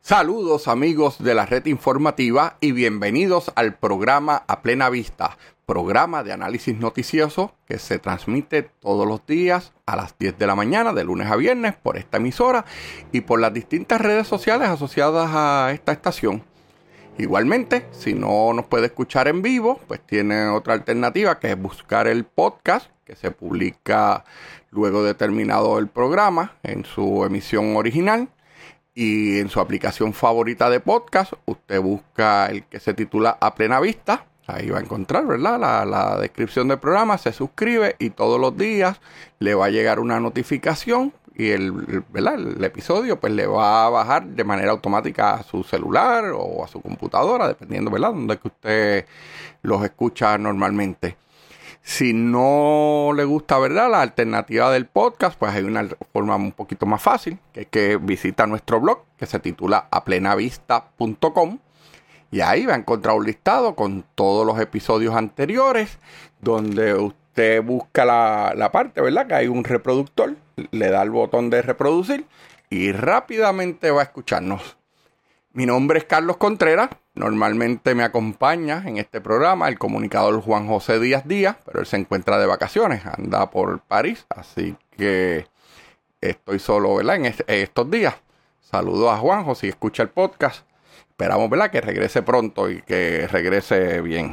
Saludos amigos de la red informativa y bienvenidos al programa A Plena Vista, programa de análisis noticioso que se transmite todos los días a las 10 de la mañana de lunes a viernes por esta emisora y por las distintas redes sociales asociadas a esta estación. Igualmente, si no nos puede escuchar en vivo, pues tiene otra alternativa que es buscar el podcast que se publica luego de terminado el programa en su emisión original. Y en su aplicación favorita de podcast, usted busca el que se titula A Plena Vista. Ahí va a encontrar, ¿verdad? La descripción del programa, se suscribe y todos los días le va a llegar una notificación y el episodio pues le va a bajar de manera automática a su celular o a su computadora, dependiendo, ¿verdad?, donde que usted los escucha normalmente. Si no le gusta, ¿verdad?, la alternativa del podcast, pues hay una forma un poquito más fácil, que es que visita nuestro blog, que se titula aplenavista.com, y ahí va a encontrar un listado con todos los episodios anteriores, donde usted busca la parte, ¿verdad?, que hay un reproductor, le da el botón de reproducir, y rápidamente va a escucharnos. Mi nombre es Carlos Contreras. Normalmente me acompaña en este programa el comunicador Juan José Díaz Díaz, pero él se encuentra de vacaciones, anda por París, así que estoy solo, ¿verdad?, en estos días. Saludos a Juan José y escucha el podcast. Esperamos, ¿verdad?, que regrese pronto y que regrese bien.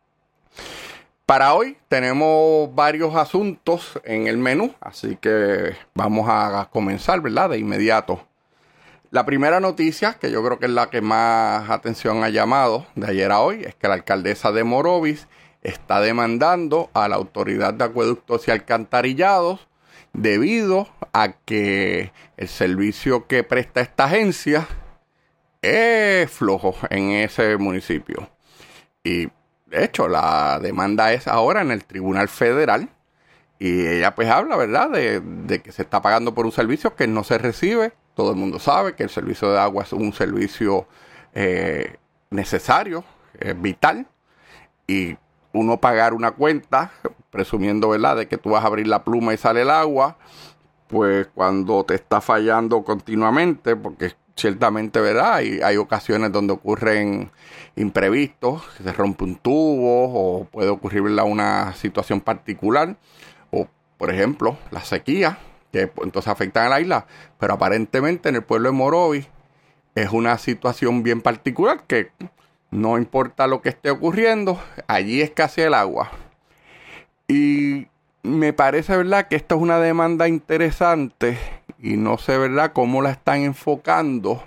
Para hoy tenemos varios asuntos en el menú, así que vamos a comenzar, ¿verdad?, de inmediato. La primera noticia, que yo creo que es la que más atención ha llamado de ayer a hoy, es que la alcaldesa de Morovis está demandando a la Autoridad de Acueductos y Alcantarillados debido a que el servicio que presta esta agencia es flojo en ese municipio. Y de hecho la demanda es ahora en el Tribunal Federal y ella pues habla, ¿verdad?, de que se está pagando por un servicio que no se recibe. Todo el mundo sabe que el servicio de agua es un servicio necesario, vital, y uno pagar una cuenta, presumiendo, ¿verdad?, de que tú vas a abrir la pluma y sale el agua, pues cuando te está fallando continuamente, porque ciertamente, ¿verdad?, hay ocasiones donde ocurren imprevistos, se rompe un tubo o puede ocurrir, ¿verdad?, una situación particular, o por ejemplo, la sequía, que entonces afectan a la isla, pero aparentemente en el pueblo de Morovis es una situación bien particular que no importa lo que esté ocurriendo, allí escasea el agua. Y me parece, ¿verdad?, que esta es una demanda interesante y no sé, ¿verdad?, cómo la están enfocando,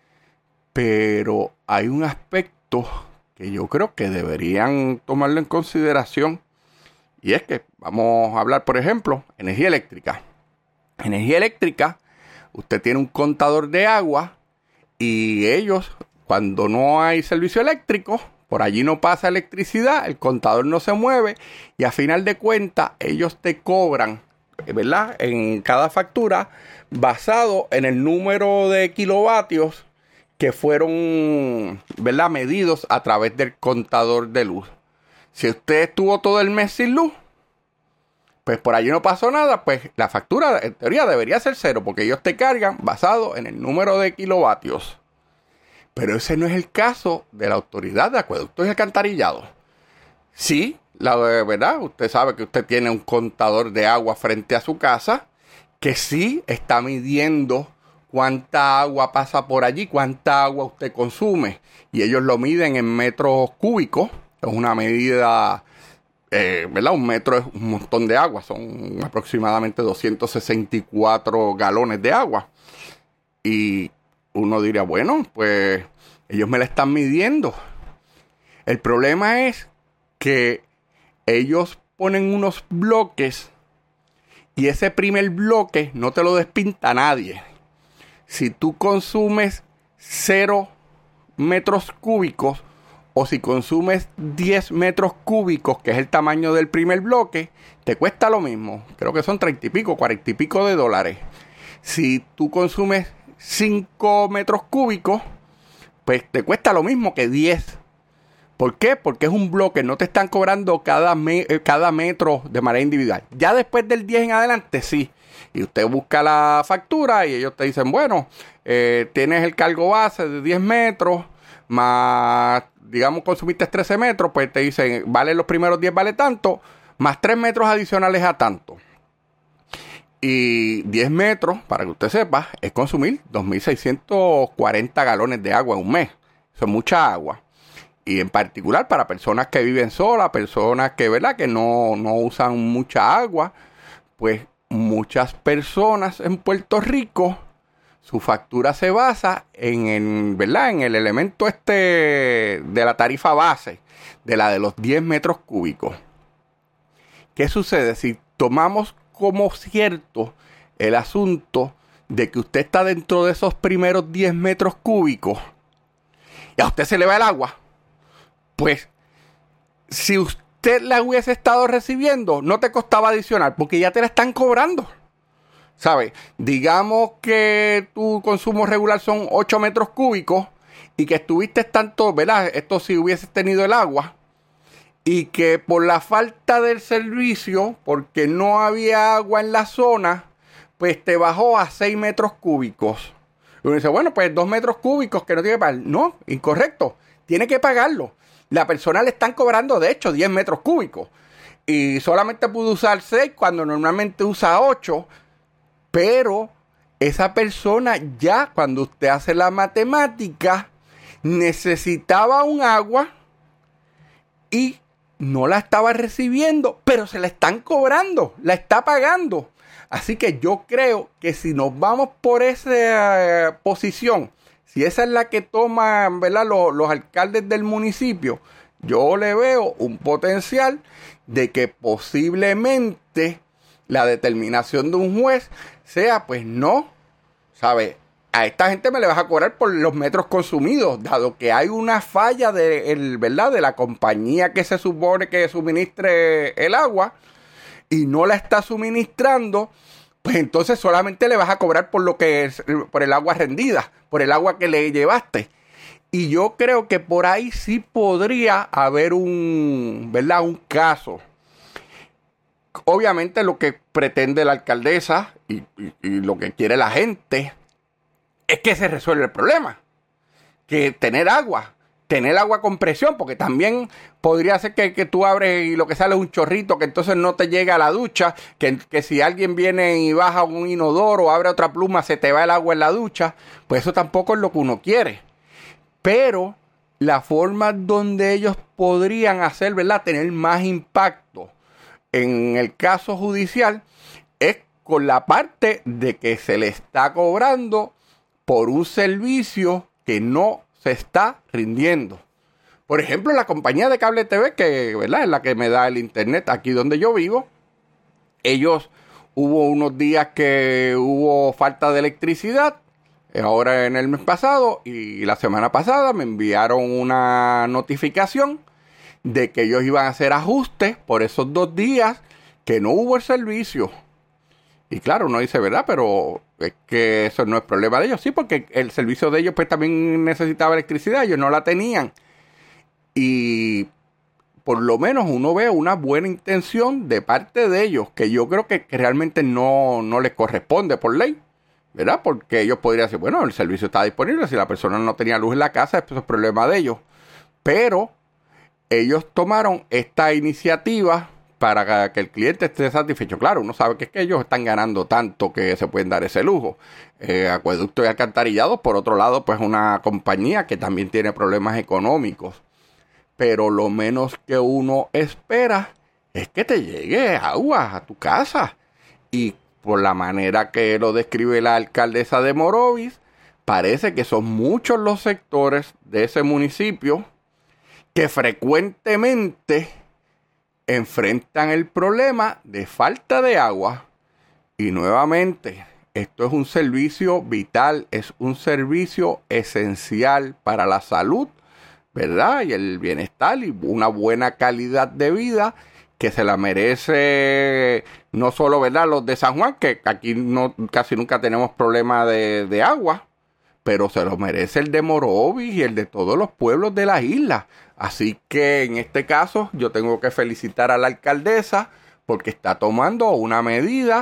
pero hay un aspecto que yo creo que deberían tomarlo en consideración y es que vamos a hablar, por ejemplo, energía eléctrica. Energía eléctrica, usted tiene un contador de agua y ellos, cuando no hay servicio eléctrico, por allí no pasa electricidad, el contador no se mueve y a final de cuentas ellos te cobran, ¿verdad?, en cada factura basado en el número de kilovatios que fueron, ¿verdad?, medidos a través del contador de luz. Si usted estuvo todo el mes sin luz, pues por allí no pasó nada, pues la factura en teoría debería ser cero, porque ellos te cargan basado en el número de kilovatios. Pero ese no es el caso de la Autoridad de Acueductos y Alcantarillados. Sí, la verdad, usted sabe que usted tiene un contador de agua frente a su casa, que sí está midiendo cuánta agua pasa por allí, cuánta agua usted consume. Y ellos lo miden en metros cúbicos, es una medida... ¿verdad? Un metro es un montón de agua, son aproximadamente 264 galones de agua. Y uno diría, bueno, pues ellos me la están midiendo. El problema es que ellos ponen unos bloques y ese primer bloque no te lo despinta nadie. Si tú consumes 0 metros cúbicos, o si consumes 10 metros cúbicos, que es el tamaño del primer bloque, te cuesta lo mismo. Creo que son 30 y pico, 40 y pico de dólares. Si tú consumes 5 metros cúbicos, pues te cuesta lo mismo que 10. ¿Por qué? Porque es un bloque, no te están cobrando cada metro de manera individual. Ya después del 10 en adelante, sí. Y usted busca la factura y ellos te dicen, bueno, tienes el cargo base de 10 metros, más, digamos, consumiste 13 metros, pues te dicen, vale los primeros 10, vale tanto, más 3 metros adicionales a tanto. Y 10 metros, para que usted sepa, es consumir 2.640 galones de agua en un mes. Eso es mucha agua. Y en particular para personas que viven solas, personas que, ¿verdad?, que no usan mucha agua, pues muchas personas en Puerto Rico, su factura se basa ¿verdad?, en el elemento de la tarifa base, de la de los 10 metros cúbicos. ¿Qué sucede? Si tomamos como cierto el asunto de que usted está dentro de esos primeros 10 metros cúbicos y a usted se le va el agua, pues si usted la hubiese estado recibiendo, no te costaba adicional porque ya te la están cobrando. ¿Sabes? Digamos que tu consumo regular son 8 metros cúbicos y que estuviste tanto, ¿verdad? Esto si hubieses tenido el agua, y que por la falta del servicio, porque no había agua en la zona, pues te bajó a 6 metros cúbicos. Y uno dice, bueno, pues 2 metros cúbicos que no tiene que pagar. No, incorrecto. Tiene que pagarlo. La persona le están cobrando, de hecho, 10 metros cúbicos. Y solamente pudo usar 6 cuando normalmente usa 8. Pero esa persona ya, cuando usted hace la matemática, necesitaba un agua y no la estaba recibiendo, pero se la están cobrando, la está pagando. Así que yo creo que si nos vamos por esa posición, si esa es la que toman, ¿verdad?, los alcaldes del municipio, yo le veo un potencial de que posiblemente la determinación de un juez sea, pues no, ¿sabe? A esta gente me le vas a cobrar por los metros consumidos, dado que hay una falla ¿verdad?, de la compañía que se supone que suministre el agua y no la está suministrando, pues entonces solamente le vas a cobrar por lo que es, por el agua rendida, por el agua que le llevaste. Y yo creo que por ahí sí podría haber ¿verdad?, un caso. Obviamente lo que pretende la alcaldesa y lo que quiere la gente es que se resuelva el problema. Que tener agua con presión, porque también podría ser que tú abres y lo que sale es un chorrito, que entonces no te llega a la ducha, que si alguien viene y baja un inodoro o abre otra pluma, se te va el agua en la ducha, pues eso tampoco es lo que uno quiere. Pero la forma donde ellos podrían hacer, ¿verdad?, tener más impacto en el caso judicial es con la parte de que se le está cobrando por un servicio que no se está rindiendo. Por ejemplo, la compañía de cable TV, que, ¿verdad?, es la que me da el internet aquí donde yo vivo, ellos hubo unos días que hubo falta de electricidad, ahora en el mes pasado y la semana pasada me enviaron una notificación de que ellos iban a hacer ajustes por esos 2 días que no hubo el servicio. Y claro, uno dice, ¿verdad? Pero es que eso no es problema de ellos. Sí, porque el servicio de ellos pues también necesitaba electricidad. Ellos no la tenían. Y por lo menos uno ve una buena intención de parte de ellos, que yo creo que realmente no les corresponde por ley, ¿verdad? Porque ellos podrían decir, bueno, el servicio está disponible. Si la persona no tenía luz en la casa, eso es problema de ellos. Pero ellos tomaron esta iniciativa para que el cliente esté satisfecho. Claro, uno sabe que es que ellos están ganando tanto que se pueden dar ese lujo. Acueducto y Alcantarillado, por otro lado, pues una compañía que también tiene problemas económicos. Pero lo menos que uno espera es que te llegue agua a tu casa. Y por la manera que lo describe la alcaldesa de Morovis, parece que son muchos los sectores de ese municipio que frecuentemente enfrentan el problema de falta de agua. Y nuevamente, esto es un servicio vital, es un servicio esencial para la salud, ¿verdad?, y el bienestar y una buena calidad de vida que se la merece no solo, ¿verdad?, los de San Juan, que aquí casi nunca tenemos problema de agua, pero se lo merece el de Morovis y el de todos los pueblos de la isla. Así que en este caso yo tengo que felicitar a la alcaldesa porque está tomando una medida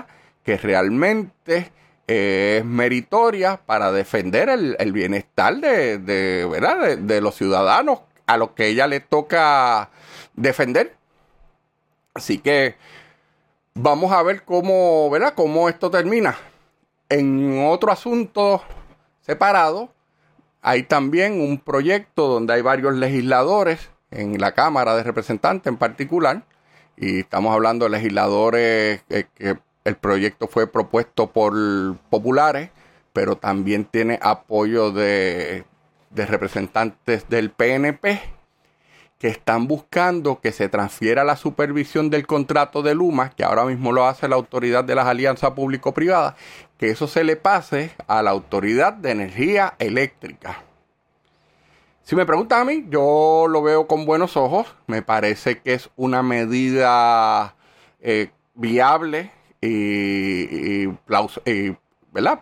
que realmente es meritoria para defender el bienestar ¿verdad? De los ciudadanos a los que ella le toca defender. Así que vamos a ver cómo, ¿verdad? Cómo esto termina. En otro asunto separado, hay también un proyecto donde hay varios legisladores, en la Cámara de Representantes en particular, y estamos hablando de legisladores que el proyecto fue propuesto por populares, pero también tiene apoyo de representantes del PNP, que están buscando que se transfiera la supervisión del contrato de Luma, que ahora mismo lo hace la Autoridad de las Alianzas Público-Privadas, que eso se le pase a la Autoridad de Energía Eléctrica. Si me preguntan a mí, yo lo veo con buenos ojos. Me parece que es una medida viable y ¿verdad?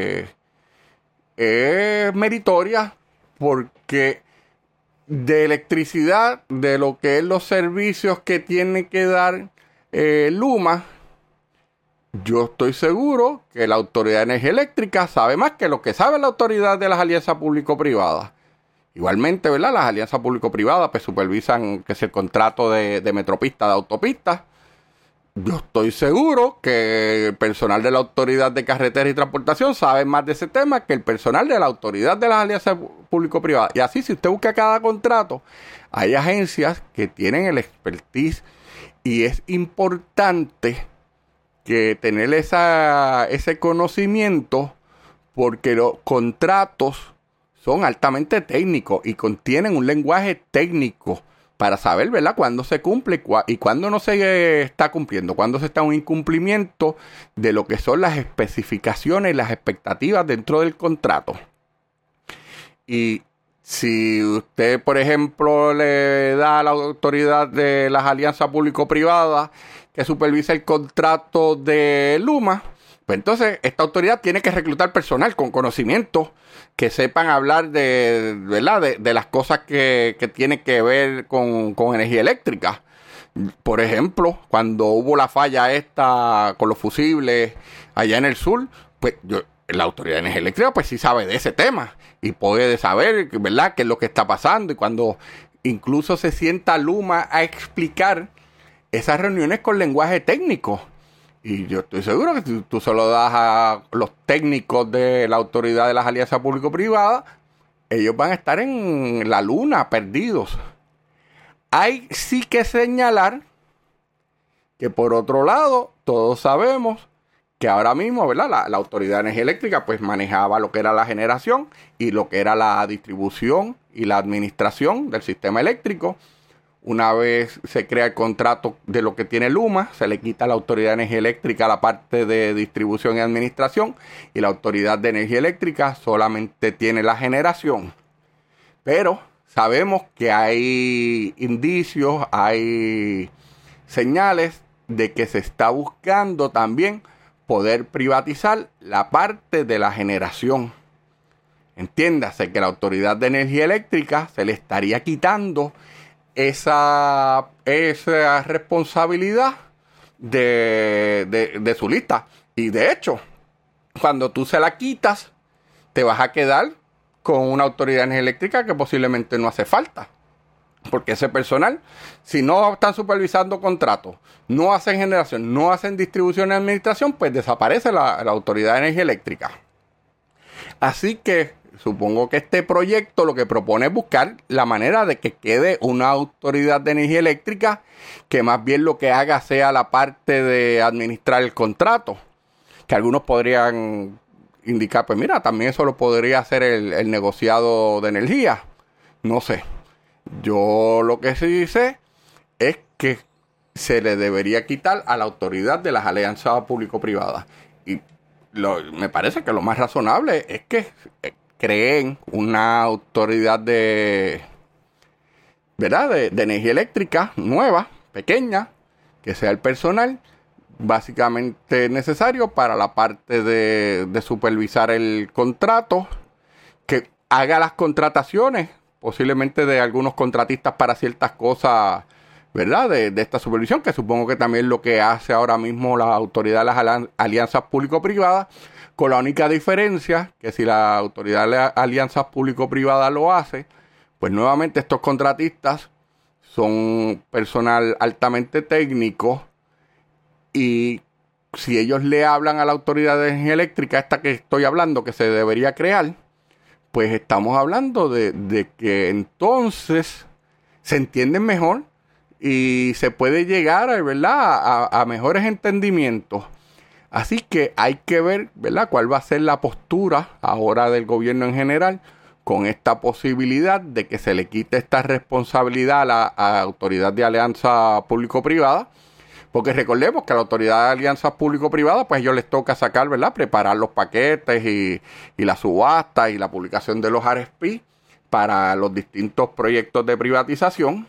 Meritoria, porque de electricidad, de lo que es los servicios que tiene que dar Luma, yo estoy seguro que la Autoridad de Energía Eléctrica sabe más que lo que sabe la Autoridad de las Alianzas Público-Privadas. Igualmente, ¿verdad? Las alianzas público-privadas pues supervisan que es el contrato de Metropista, de autopistas. Yo estoy seguro que el personal de la Autoridad de Carretera y Transportación sabe más de ese tema que el personal de la Autoridad de las Alianzas Público-Privadas. Y así, si usted busca cada contrato, hay agencias que tienen el expertise, y es importante que tener ese conocimiento, porque los contratos son altamente técnicos y contienen un lenguaje técnico para saber, ¿verdad?, cuándo se cumple y cuándo no se está cumpliendo, cuándo se está en un incumplimiento de lo que son las especificaciones y las expectativas dentro del contrato. Y si usted, por ejemplo, le da a la Autoridad de las Alianzas Público-Privadas que supervisa el contrato de Luma, pues entonces esta autoridad tiene que reclutar personal con conocimiento, que sepan hablar ¿verdad?, de las cosas que tienen que ver con energía eléctrica. Por ejemplo, cuando hubo la falla esta con los fusibles allá en el sur, pues la Autoridad de Energía Eléctrica pues sí sabe de ese tema y puede saber, ¿verdad?, qué es lo que está pasando. Y cuando incluso se sienta Luma a explicar esas reuniones con lenguaje técnico. Y yo estoy seguro que si tú se lo das a los técnicos de la Autoridad de las Alianzas Público-Privadas, ellos van a estar en la luna, perdidos. Hay sí que señalar que, por otro lado, todos sabemos que ahora mismo, ¿verdad?, la Autoridad de Energía Eléctrica pues manejaba lo que era la generación y lo que era la distribución y la administración del sistema eléctrico. Una vez se crea el contrato de lo que tiene Luma, se le quita a la Autoridad de Energía Eléctrica la parte de distribución y administración, y la Autoridad de Energía Eléctrica solamente tiene la generación. Pero sabemos que hay indicios, hay señales de que se está buscando también poder privatizar la parte de la generación. Entiéndase que la Autoridad de Energía Eléctrica se le estaría quitando esa responsabilidad de su lista. Y de hecho, cuando tú se la quitas, te vas a quedar con una Autoridad de Energía Eléctrica que posiblemente no hace falta. Porque ese personal, si no están supervisando contratos, no hacen generación, no hacen distribución y administración, pues desaparece la Autoridad de Energía Eléctrica. Así que supongo que este proyecto lo que propone es buscar la manera de que quede una Autoridad de Energía Eléctrica que más bien lo que haga sea la parte de administrar el contrato. Que algunos podrían indicar, pues mira, también eso lo podría hacer el negociado de energía. No sé. Yo lo que sí sé es que se le debería quitar a la Autoridad de las Alianzas Público-Privadas. Y me parece que lo más razonable es que creen una autoridad ¿verdad?, de energía eléctrica nueva, pequeña, que sea el personal básicamente necesario para la parte de supervisar el contrato, que haga las contrataciones, posiblemente de algunos contratistas para ciertas cosas ¿verdad? De esta supervisión, que supongo que también es lo que hace ahora mismo la autoridad de las alianzas público-privadas, con la única diferencia que si la autoridad de las alianzas público-privadas lo hace, pues nuevamente estos contratistas son personal altamente técnico y si ellos le hablan a la autoridad de energía eléctrica, esta que estoy hablando, que se debería crear, pues estamos hablando de que entonces se entienden mejor y se puede llegar, ¿verdad?, a mejores entendimientos. Así que hay que ver, ¿verdad?, cuál va a ser la postura ahora del gobierno en general con esta posibilidad de que se le quite esta responsabilidad a la autoridad de alianza público-privada. Porque recordemos que a la autoridad de alianzas público-privadas, pues a ellos les toca sacar, ¿verdad?, preparar los paquetes y la subasta y la publicación de los RFP para los distintos proyectos de privatización.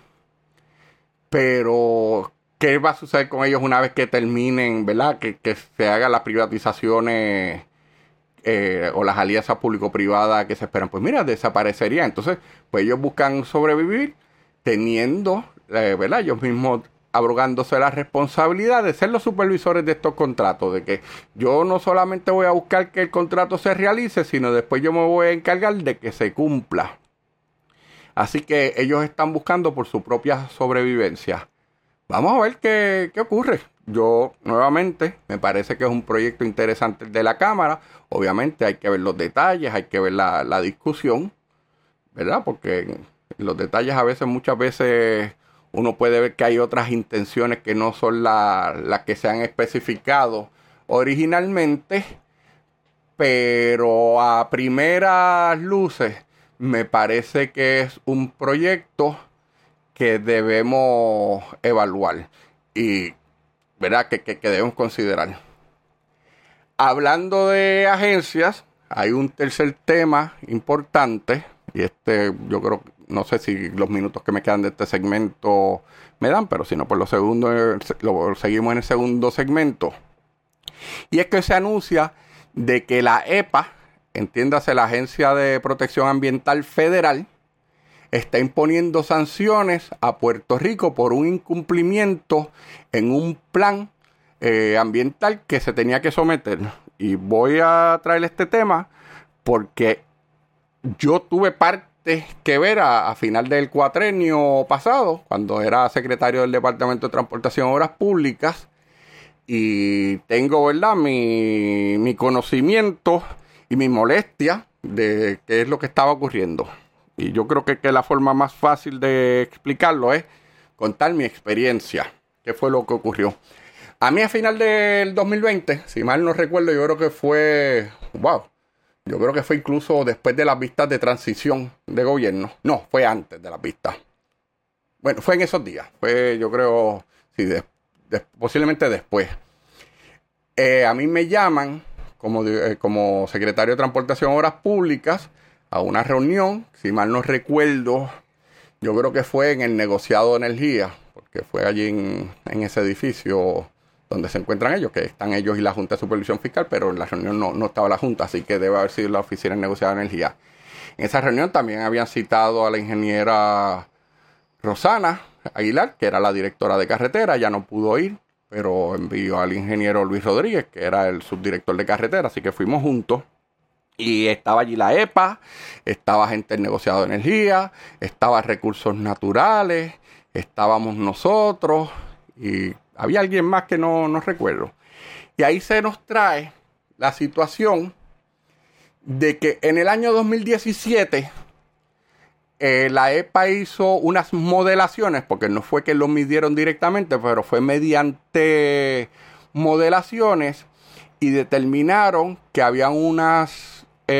Pero, ¿qué va a suceder con ellos una vez que terminen, ¿verdad?, que se hagan las privatizaciones o las alianzas público-privadas que se esperan? Pues mira, desaparecerían. Entonces, pues ellos buscan sobrevivir teniendo, ¿verdad?, ellos mismos abrogándose la responsabilidad de ser los supervisores de estos contratos, de que yo no solamente voy a buscar que el contrato se realice, sino después yo me voy a encargar de que se cumpla. Así que ellos están buscando por su propia sobrevivencia. Vamos a ver qué ocurre. Yo, nuevamente, me parece que es un proyecto interesante el de la Cámara. Obviamente hay que ver los detalles, hay que ver la discusión, ¿verdad? Porque los detalles muchas veces uno puede ver que hay otras intenciones que no son las que se han especificado originalmente, pero a primeras luces me parece que es un proyecto que debemos evaluar y, ¿verdad?, que debemos considerar. Hablando de agencias, hay un tercer tema importante y yo creo, no sé si los minutos que me quedan de este segmento me dan, pero si no, pues lo seguimos en el segundo segmento. Y es que se anuncia de que la EPA, entiéndase la Agencia de Protección Ambiental Federal, está imponiendo sanciones a Puerto Rico por un incumplimiento en un plan ambiental que se tenía que someter. Y voy a traer este tema porque yo tuve parte que ver a final del cuatrenio pasado, cuando era secretario del Departamento de Transportación y Obras Públicas, y tengo, ¿verdad?, mi conocimiento y mi molestia de qué es lo que estaba ocurriendo. Y yo creo que la forma más fácil de explicarlo es contar mi experiencia, qué fue lo que ocurrió. A mí a final del 2020, si mal no recuerdo, yo creo que fue, yo creo que fue incluso después de las vistas de transición de gobierno. No, fue antes de las vistas. Bueno, fue en esos días. Fue, yo creo, sí, posiblemente después. A mí me llaman como secretario de Transportación y Obras Públicas a una reunión, si mal no recuerdo, yo creo que fue en el negociado de energía, porque fue allí en ese edificio donde se encuentran ellos, que están ellos y la Junta de Supervisión Fiscal, pero en la reunión no estaba la Junta, así que debe haber sido la oficina del negociado de energía. En esa reunión también habían citado a la ingeniera Rosana Aguilar, que era la directora de carretera, ya no pudo ir, pero envió al ingeniero Luis Rodríguez, que era el subdirector de carretera, así que fuimos juntos. Y estaba allí la EPA, estaba gente del negociado de energía, estaba recursos naturales, estábamos nosotros y había alguien más que no recuerdo. Y ahí se nos trae la situación de que en el año 2017 la EPA hizo unas modelaciones, porque no fue que lo midieron directamente, pero fue mediante modelaciones y determinaron que había unas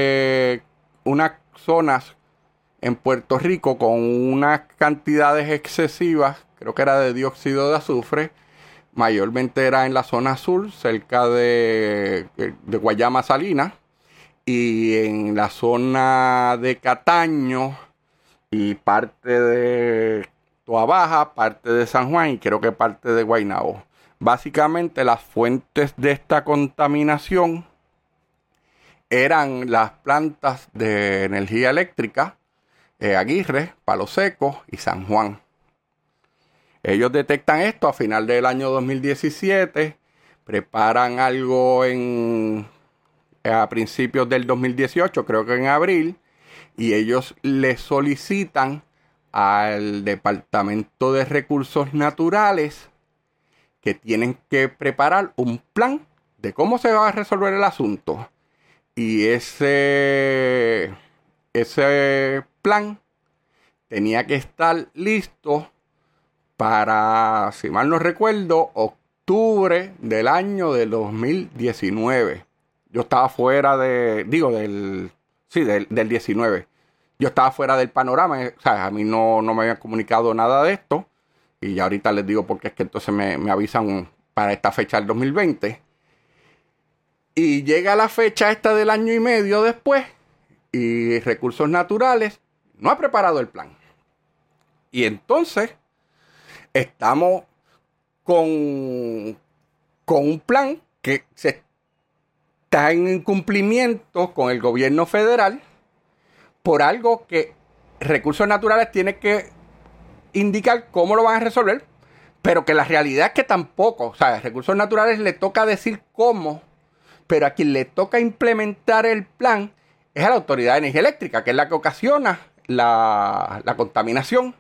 zonas en Puerto Rico con unas cantidades excesivas, creo que era de dióxido de azufre, mayormente era en la zona sur, cerca de Guayama Salinas, y en la zona de Cataño y parte de Toabaja, parte de San Juan y creo que parte de Guaynabo. Básicamente las fuentes de esta contaminación eran las plantas de energía eléctrica, Aguirre, Palo Seco y San Juan. Ellos detectan esto a final del año 2017, preparan algo a principios del 2018, creo que en abril, y ellos le solicitan al Departamento de Recursos Naturales que tienen que preparar un plan de cómo se va a resolver el asunto. Y ese plan tenía que estar listo para, si mal no recuerdo, octubre del año de 2019. Yo estaba fuera del 19. Yo estaba fuera del panorama, o sea, a mí no me habían comunicado nada de esto. Y ya ahorita les digo porque es que entonces me avisan para esta fecha del 2020. Y llega la fecha esta del año y medio después y Recursos Naturales no ha preparado el plan. Y entonces estamos con un plan que se está en incumplimiento con el gobierno federal por algo que Recursos Naturales tiene que indicar cómo lo van a resolver, pero que la realidad es que tampoco, o sea, a Recursos Naturales le toca decir cómo, pero a quien le toca implementar el plan es a la Autoridad de Energía Eléctrica, que es la que ocasiona la contaminación.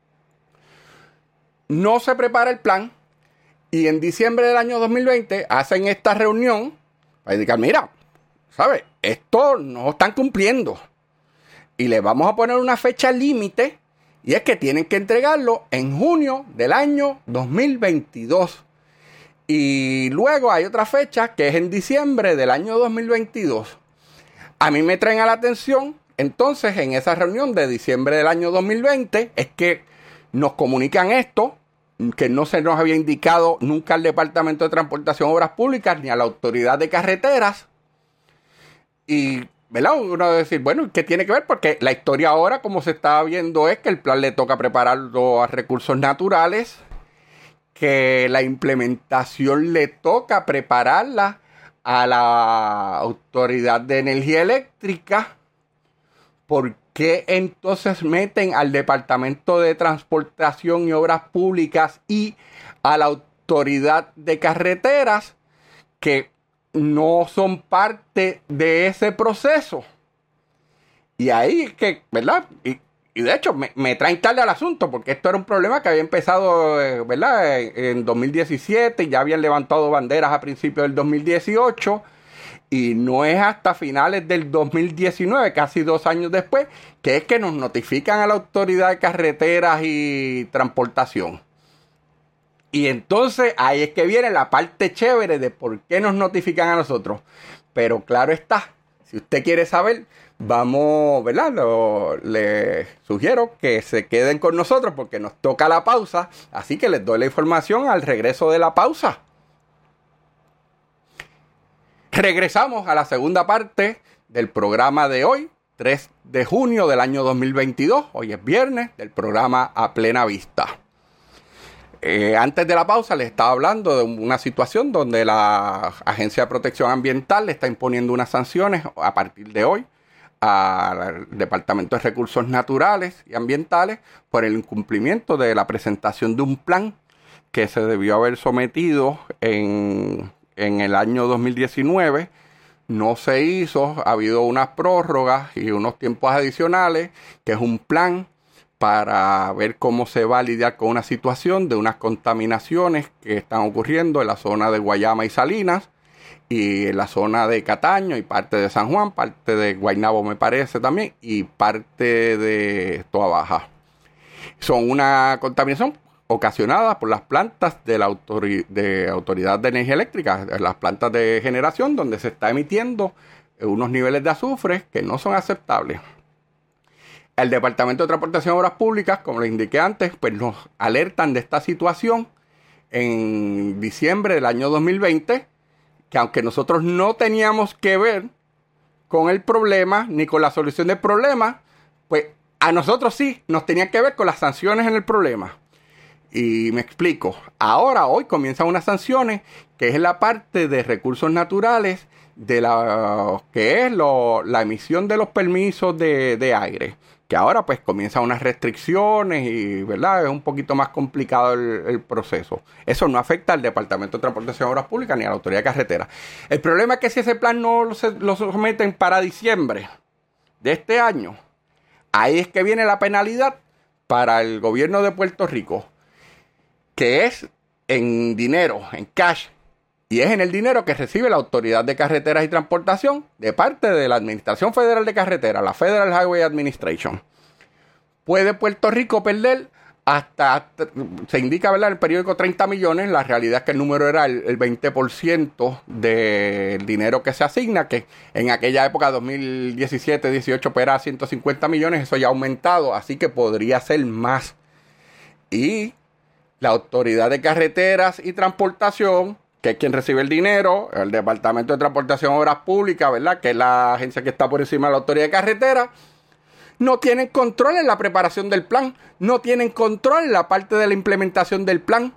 No se prepara el plan y en diciembre del año 2020 hacen esta reunión para indicar, mira, ¿sabes? Esto no están cumpliendo y le vamos a poner una fecha límite y es que tienen que entregarlo en junio del año 2022. Y luego hay otra fecha que es en diciembre del año 2022. A mí me traen a la atención, entonces, en esa reunión de diciembre del año 2020, es que nos comunican esto, que no se nos había indicado nunca al Departamento de Transportación y Obras Públicas ni a la Autoridad de Carreteras. Y, ¿verdad? Uno debe decir, bueno, ¿qué tiene que ver? Porque la historia ahora, como se está viendo, es que el plan le toca prepararlo a Recursos Naturales, que la implementación le toca prepararla a la Autoridad de Energía Eléctrica. ¿Por qué entonces meten al Departamento de Transportación y Obras Públicas y a la Autoridad de Carreteras, que no son parte de ese proceso? Y ahí es que, ¿verdad? Y de hecho me traen tarde al asunto, porque esto era un problema que había empezado, ¿verdad? En 2017, ya habían levantado banderas a principios del 2018, y no es hasta finales del 2019, casi 2 años después, que es que nos notifican a la Autoridad de Carreteras y Transportación. Y entonces ahí es que viene la parte chévere de por qué nos notifican a nosotros. Pero claro está, si usted quiere saber, vamos, ¿verdad? Le sugiero que se queden con nosotros porque nos toca la pausa. Así que les doy la información al regreso de la pausa. Regresamos a la segunda parte del programa de hoy, 3 de junio del año 2022. Hoy es viernes del programa A Plena Vista. Antes de la pausa les estaba hablando de una situación donde la Agencia de Protección Ambiental le está imponiendo unas sanciones a partir de hoy al Departamento de Recursos Naturales y Ambientales por el incumplimiento de la presentación de un plan que se debió haber sometido en el año 2019. No se hizo, ha habido unas prórrogas y unos tiempos adicionales, que es un plan para ver cómo se va a lidiar con una situación de unas contaminaciones que están ocurriendo en la zona de Guayama y Salinas, y en la zona de Cataño y parte de San Juan, parte de Guaynabo me parece también, y parte de Toa Baja. Son una contaminación ocasionada por las plantas de la Autoridad de Energía Eléctrica, las plantas de generación, donde se está emitiendo unos niveles de azufre que no son aceptables. El Departamento de Transportación y Obras Públicas, como les indiqué antes, pues nos alertan de esta situación en diciembre del año 2020, que aunque nosotros no teníamos que ver con el problema ni con la solución del problema, pues a nosotros sí nos tenían que ver con las sanciones en el problema. Y me explico. Hoy comienzan unas sanciones que es la parte de recursos naturales de la emisión de los permisos de aire. que ahora pues comienzan unas restricciones y, ¿verdad?, es un poquito más complicado el proceso. Eso no afecta al Departamento de Transportación y Obras Públicas ni a la Autoridad de Carreteras. El problema es que si ese plan no lo someten para diciembre de este año, ahí es que viene la penalidad para el gobierno de Puerto Rico, que es en dinero, en cash, y es en el dinero que recibe la Autoridad de Carreteras y Transportación de parte de la Administración Federal de Carreteras, la Federal Highway Administration. Puede Puerto Rico perder hasta, se indica, ¿verdad?, en el periódico 30 millones, la realidad es que el número era el 20% del dinero que se asigna, que en aquella época, 2017-18, pues era 150 millones, eso ya ha aumentado, así que podría ser más. Y la Autoridad de Carreteras y Transportación, que es quien recibe el dinero, el Departamento de Transportación y Obras Públicas, ¿verdad?, que es la agencia que está por encima de la Autoridad de Carreteras, no tienen control en la preparación del plan, no tienen control en la parte de la implementación del plan.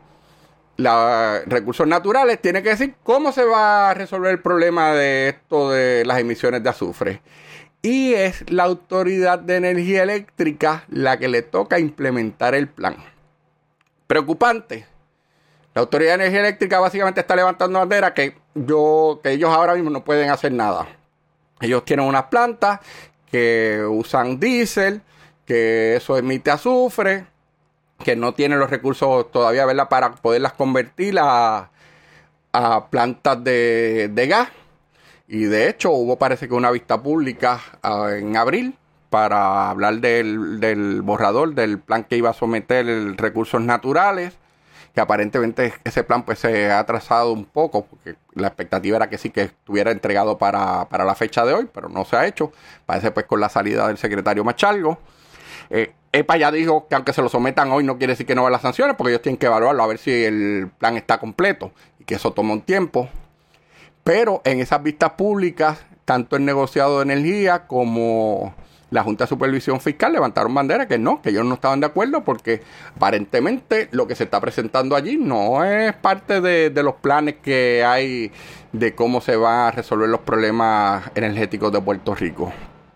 Los recursos naturales tienen que decir cómo se va a resolver el problema de esto de las emisiones de azufre. Y es la Autoridad de Energía Eléctrica la que le toca implementar el plan. Preocupante. La Autoridad de Energía Eléctrica básicamente está levantando bandera que ellos ahora mismo no pueden hacer nada. Ellos tienen unas plantas que usan diésel, que eso emite azufre, que no tienen los recursos todavía, ¿verdad?, para poderlas convertir a plantas de gas. Y de hecho parece que una vista pública en abril para hablar del borrador del plan que iba a someter recursos naturales, que aparentemente ese plan pues se ha atrasado un poco, porque la expectativa era que sí, que estuviera entregado para la fecha de hoy, pero no se ha hecho. Parece pues con la salida del secretario Machalgo. EPA ya dijo que aunque se lo sometan hoy no quiere decir que no va a las sanciones, porque ellos tienen que evaluarlo a ver si el plan está completo y que eso toma un tiempo. Pero en esas vistas públicas, tanto el negociado de energía como la Junta de Supervisión Fiscal levantaron bandera que ellos no estaban de acuerdo, porque aparentemente lo que se está presentando allí no es parte de los planes que hay de cómo se van a resolver los problemas energéticos de Puerto Rico.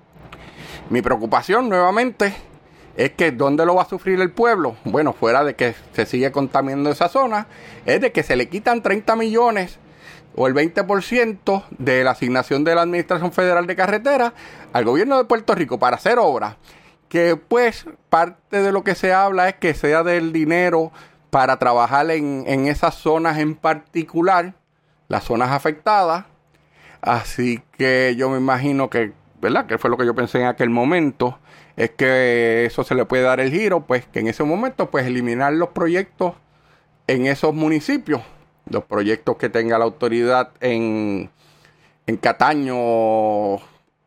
Mi preocupación nuevamente es que ¿dónde lo va a sufrir el pueblo? Bueno, fuera de que se sigue contaminando esa zona, es de que se le quitan 30 millones o el 20% de la asignación de la Administración Federal de Carreteras al gobierno de Puerto Rico para hacer obras, que pues parte de lo que se habla es que sea del dinero para trabajar en esas zonas en particular, las zonas afectadas. Así que yo me imagino que, ¿verdad?, que fue lo que yo pensé en aquel momento, es que eso se le puede dar el giro, pues que en ese momento pues eliminar los proyectos en esos municipios, los proyectos que tenga la autoridad en Cataño,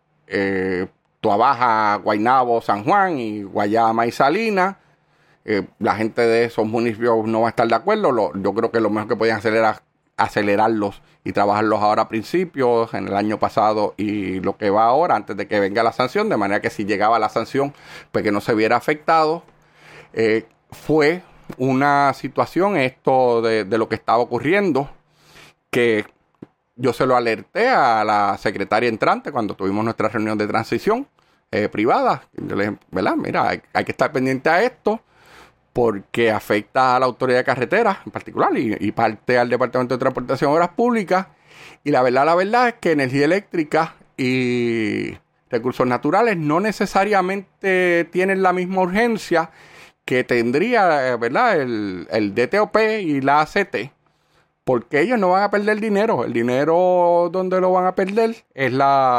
Tuabaja, Guaynabo, San Juan y Guayama y Salinas. La gente de esos municipios no va a estar de acuerdo. Yo creo que lo mejor que podían hacer era acelerarlos y trabajarlos ahora a principios, en el año pasado y lo que va ahora, antes de que venga la sanción, de manera que si llegaba la sanción, pues que no se viera afectado. Fue una situación esto de lo que estaba ocurriendo, que yo se lo alerté a la secretaria entrante cuando tuvimos nuestra reunión de transición privada. Yo le dije, ¿verdad?, mira, hay que estar pendiente a esto porque afecta a la Autoridad de Carreteras en particular y parte al Departamento de Transportación y Obras Públicas. Y la verdad es que energía eléctrica y recursos naturales no necesariamente tienen la misma urgencia que tendría, ¿verdad?, el DTOP y la ACT, porque ellos no van a perder dinero. El dinero donde lo van a perder es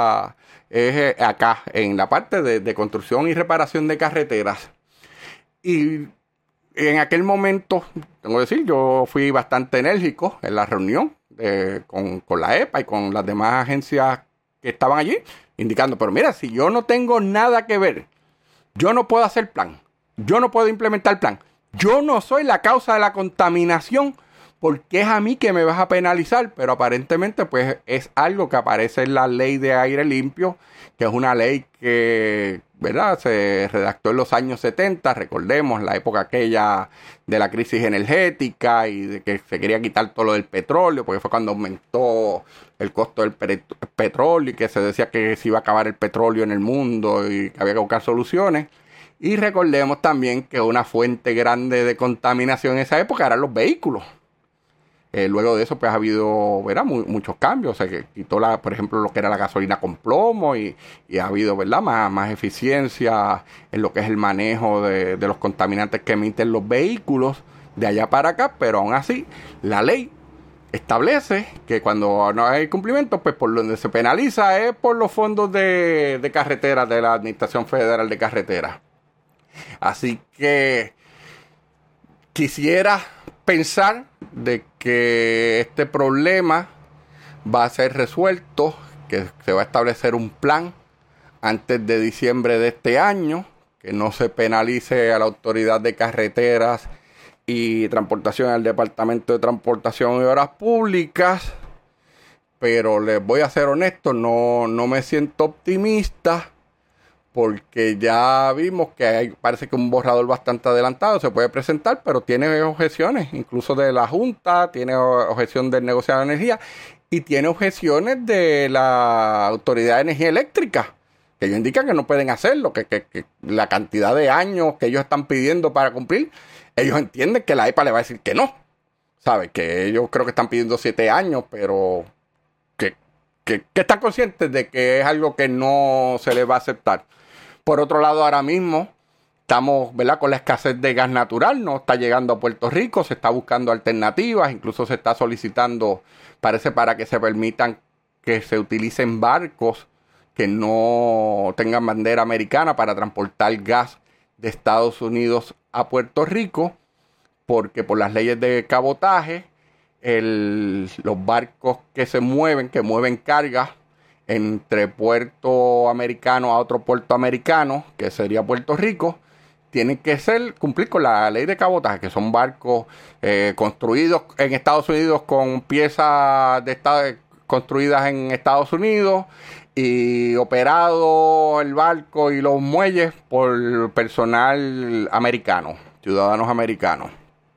acá, en la parte de construcción y reparación de carreteras. Y en aquel momento, tengo que decir, yo fui bastante enérgico en la reunión con la EPA y con las demás agencias que estaban allí, indicando, pero mira, si yo no tengo nada que ver, yo no puedo hacer plan. Yo no puedo implementar el plan. Yo no soy la causa de la contaminación ¿por qué es a mí que me vas a penalizar? Pero aparentemente pues es algo que aparece en la ley de aire limpio, que es una ley que, ¿verdad?, se redactó en los años 70, recordemos la época aquella de la crisis energética y de que se quería quitar todo lo del petróleo, porque fue cuando aumentó el costo del petróleo y que se decía que se iba a acabar el petróleo en el mundo y que había que buscar soluciones. Y recordemos también que una fuente grande de contaminación en esa época eran los vehículos. Luego de eso pues ha habido, ¿verdad?, muchos cambios. Se quitó, por ejemplo, lo que era la gasolina con plomo y ha habido, ¿verdad?, más eficiencia en lo que es el manejo de los contaminantes que emiten los vehículos de allá para acá. Pero aún así, la ley establece que cuando no hay cumplimiento, pues por donde se penaliza es por los fondos de carreteras de la Administración Federal de Carreteras. Así que quisiera pensar de que este problema va a ser resuelto, que se va a establecer un plan antes de diciembre de este año, que no se penalice a la Autoridad de Carreteras y Transportación, al Departamento de Transportación y Obras Públicas. Pero les voy a ser honesto, no me siento optimista, porque ya vimos que parece que un borrador bastante adelantado se puede presentar, pero tiene objeciones, incluso de la Junta, tiene objeción del negociado de energía y tiene objeciones de la Autoridad de Energía Eléctrica, que ellos indican que no pueden hacerlo, que la cantidad de años que ellos están pidiendo para cumplir, ellos entienden que la EPA le va a decir que no, ¿sabes? Que ellos creo que están pidiendo 7 años, pero que están conscientes de que es algo que no se les va a aceptar. Por otro lado, ahora mismo estamos, ¿verdad?, con la escasez de gas natural, no está llegando a Puerto Rico, se está buscando alternativas, incluso se está solicitando, parece, para que se permitan que se utilicen barcos que no tengan bandera americana para transportar gas de Estados Unidos a Puerto Rico, porque por las leyes de cabotaje, los barcos que mueven cargas entre puerto americano a otro puerto americano, que sería Puerto Rico, tienen que cumplir con la ley de cabotaje, que son barcos construidos en Estados Unidos con piezas construidas en Estados Unidos y operado el barco y los muelles por personal americano, ciudadanos americanos.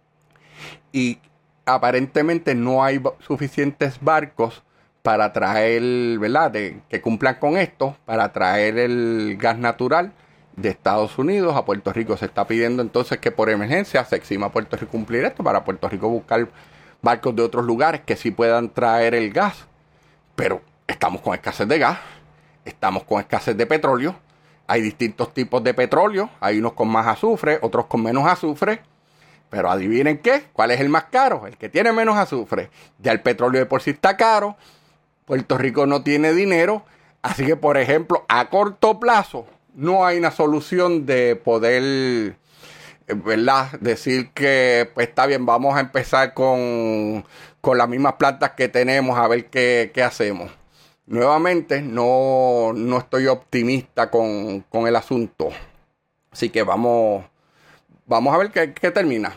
Y aparentemente no hay suficientes barcos para traer, ¿verdad?, que cumplan con esto, para traer el gas natural de Estados Unidos a Puerto Rico. Se está pidiendo entonces que por emergencia se exima a Puerto Rico cumplir esto, para Puerto Rico buscar barcos de otros lugares que sí puedan traer el gas. Pero estamos con escasez de gas, estamos con escasez de petróleo, hay distintos tipos de petróleo, hay unos con más azufre, otros con menos azufre. Pero adivinen qué, ¿cuál es el más caro? El que tiene menos azufre. Ya el petróleo de por sí está caro, Puerto Rico no tiene dinero, así que, por ejemplo, a corto plazo no hay una solución de poder, ¿verdad?, decir que pues está bien, vamos a empezar con las mismas plantas que tenemos a ver qué hacemos. Nuevamente, no estoy optimista con el asunto. Así que vamos a ver qué termina.